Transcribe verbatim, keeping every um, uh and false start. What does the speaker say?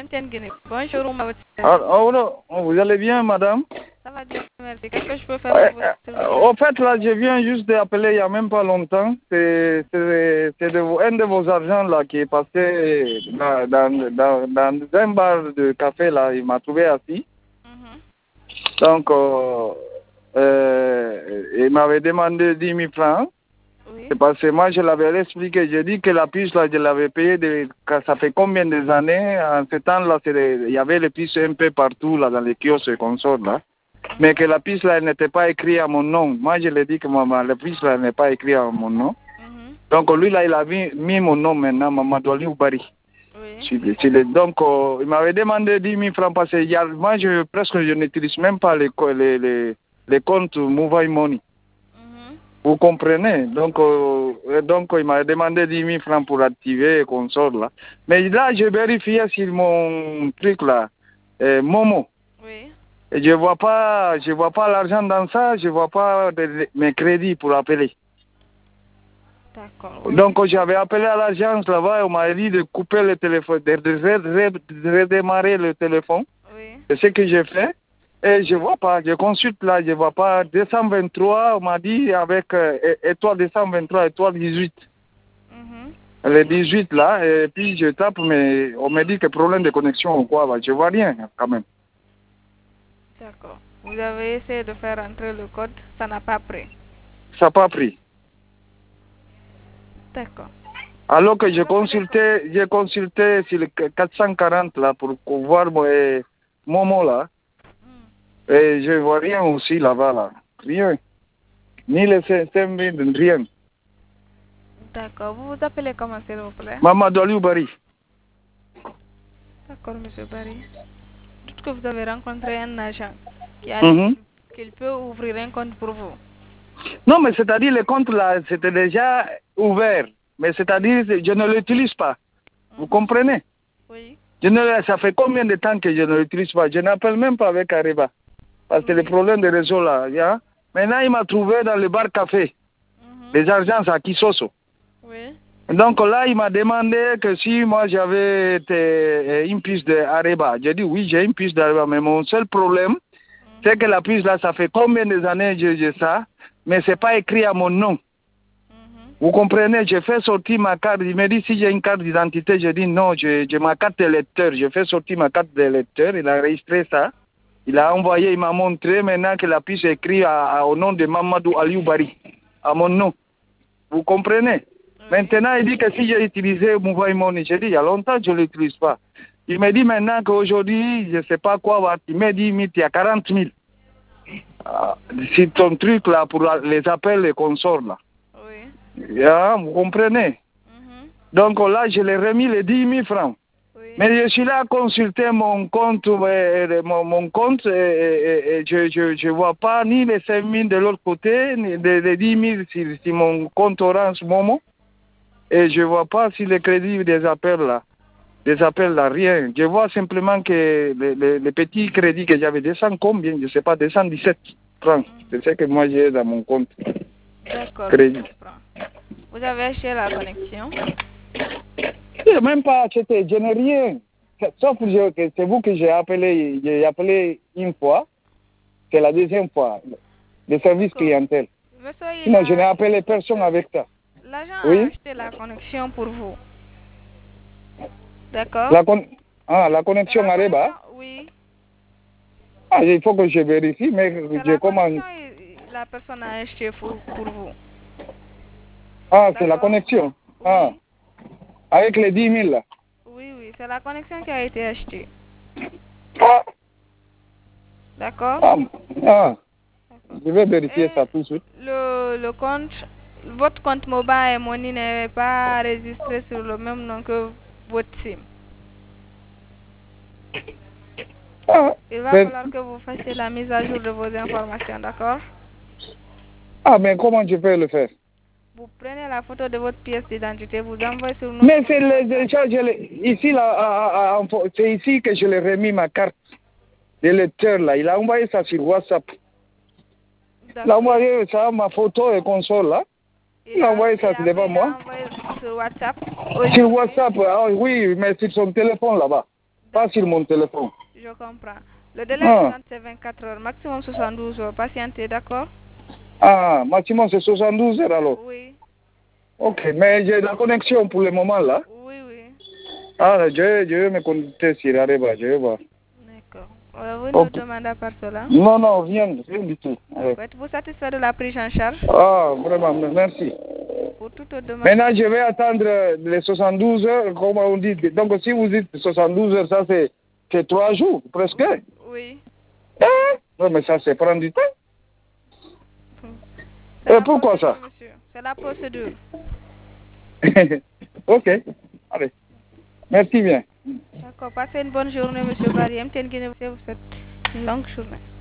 Bonjour, ma Ah, oh, oh, vous allez bien, madame? Ça va bien, merci. Qu'est-ce que je peux faire pour vous? Euh, Au fait, là, je viens juste d'appeler il n'y a même pas longtemps. C'est c'est- c'est de vos- un de vos argents là qui est passé dans, dans, dans, dans un bar de café là. Il m'a trouvé assis. Mhm. Donc, euh, euh, il m'avait demandé dix mille francs. Oui. C'est parce que moi, je l'avais expliqué. J'ai dit que la puce, là, je l'avais payée, de, que ça fait combien de années. En ce temps-là, il y avait les puces un peu partout, là, dans les kiosques et consorts, là. Mais que la puce, là, elle n'était pas écrite à mon nom. Moi, je lui ai dit que maman, la puce, là, elle n'est pas écrite à mon nom. Mhm. Donc, lui, là, il a mis, mis mon nom maintenant, Maman Doli Oubari. Oui. Sur le- sur le- Donc, euh, il m'avait demandé dix mille francs parce que il y a- moi, je, presque, je n'utilise même pas les, co- les, les, les comptes Mobile Money. Mhm. Vous comprenez? Donc, euh, donc il m'a demandé dix mille francs pour activer et qu'on sort là. Mais là, je vérifiais sur mon truc là, euh, Momo. Oui. Et je vois pas, je vois pas l'argent dans ça, je vois pas de- de- mes crédits pour appeler. D'accord. Oui. Donc, j'avais appelé à l'agence là-bas et on m'a dit de couper le téléphone, de, de, de- de redémarrer le téléphone. Oui. C'est ce que j'ai fait. Et je vois pas, je consulte là, je vois pas deux cent vingt-trois, on m'a dit avec euh, é- étoile deux cent vingt-trois, étoile dix-huit. Mhm. Le dix-huit là, et puis je tape, mais on me dit que problème de connexion ou quoi, bah, je vois rien quand même. D'accord. Vous avez essayé de faire entrer le code, ça n'a pas pris. Ça n'a pas pris. D'accord. Alors que j'ai consulté, j'ai consulté sur le quatre cent quarante là pour voir mon Momo là, Mm. et je vois rien aussi là-bas là. Rien. Ni le système, rien. D'accord. Vous vous appelez comment, s'il vous plaît? Maman Doli Oubari. D'accord, monsieur Barry. Dites que vous avez rencontré un agent qui a Mhm. dit qu'il peut ouvrir un compte pour vous. Non, mais c'est-à-dire le compte là, c'était déjà ouvert. Mais c'est-à-dire, je ne l'utilise pas. Vous Mhm. comprenez? Oui. Je ne, ça fait combien de temps que je ne l'utilise pas? Je n'appelle même pas avec Areba. Parce que Oui. le problème de réseau là, yeah. Maintenant il m'a trouvé dans le bar café, Mhm. les agences à Kisoso. Oui. Donc là, il m'a demandé que si moi j'avais été- une piste d'Areba. J'ai dit oui, j'ai une piste d'Areba, mais mon seul problème, c'est que la piste là, ça fait combien d'années que j'ai ça, mais c'est pas écrit à mon nom. Mhm. Vous comprenez, j'ai fait sortir ma carte. Il m'a dit si j'ai une carte d'identité, j'ai dit non, j'ai j'ai ma carte de lecteur. J'ai fait sortir ma carte de lecteur, il a enregistré ça. Il a envoyé, il m'a montré maintenant que la puce est écrite à- à- au nom de Mamadou Aliou Bari, à mon nom. Vous comprenez? Oui. Maintenant, il dit que si j'ai utilisé Mobile Money, j'ai dit il y a longtemps que je ne l'utilise pas. Il me dit maintenant qu'aujourd'hui, je ne sais pas quoi, il m'a dit il y a quarante mille. Ah, c'est ton truc là pour les appels et consorts là. Oui. Yeah, vous comprenez? Mhm. Donc là, je l'ai remis les dix mille francs. Oui. Mais je suis là à consulter mon compte, euh, mon, mon compte, et, et- et je je je vois pas ni les cinq mille de l'autre côté, ni les, les dix mille sur, sur mon compte Orange Momo. Et je vois pas si les crédits des appels là, des appels là, rien. Je vois simplement que les, les, les petits crédits que j'avais, descendent combien, je sais pas, deux cent dix-sept francs. C'est ce que moi j'ai dans mon compte. D'accord, je Crédit. comprends. Vous avez acheté la connexion? Je n'ai même pas acheté, je n'ai rien. Sauf que que c'est vous que j'ai appelé, j'ai appelé une fois, c'est la deuxième fois, le service D'accord. clientèle. Monsieur, il Sinon, a je n'ai appelé acheté personne votre- avec ça. L'agent a Oui, acheté la connexion pour vous. D'accord? la, con... ah, la C'est connexion la Areba. connexion, oui. Ah, il faut que je vérifie, mais C'est je la commande. connexion et la personne a acheté pour, pour vous. Ah, c'est la D'accord? connexion. Ah, Oui. avec les dix mille là. Oui, oui, c'est la connexion qui a été achetée. Ah, D'accord? ah, ah. D'accord. Je vais vérifier Et ça tout de suite. le, le compte, votre compte mobile money n'est pas enregistré sur le même nom que votre SIM. Ah, Il va mais, falloir que vous fassiez la mise à jour de vos informations, d'accord? ah, mais comment je peux le faire? Vous prenez la photo de votre pièce d'identité, vous envoyez sur notre Mais compte c'est le, WhatsApp. déjà, je l'ai- ici, là, à- à- à- c'est ici que je l'ai remis ma carte de lecteur, là. Il a envoyé ça sur WhatsApp. Il a D'accord. envoyé ça, ma photo et console, là. Il Il a a, envoyé et ça devant après, il moi. a envoyé sur WhatsApp. Sur Aujourd'hui. WhatsApp, ah, oui, mais sur son téléphone, là-bas. pas sur mon téléphone. Je comprends. Le délai Ah. d'attente, c'est vingt-quatre heures, maximum soixante-douze heures. Patientez, d'accord? Ah, maximum c'est soixante-douze heures alors. Oui. Ok, mais j'ai la connexion pour le moment là. Oui, oui. Ah, je, je vais me connecter sur Areba, je vais voir. D'accord. Euh, vous Ok. nous demandez à part cela? Non, non, rien, rien du tout. Ouais. Êtes-vous satisfait de la prise en charge? Ah, vraiment, merci. Pour toute demande. Maintenant, je vais attendre les soixante-douze heures, comme on dit. Donc, si vous dites soixante-douze heures, ça c'est c'est trois jours, presque. Oui. Eh, non, mais ça, c'est prendre du temps. C'est Et la pourquoi ça? procédure, monsieur. C'est la procédure. Ok, allez. Merci bien. D'accord. Passez une bonne journée, monsieur Barry. M T N Guinée vous souhaite une longue journée.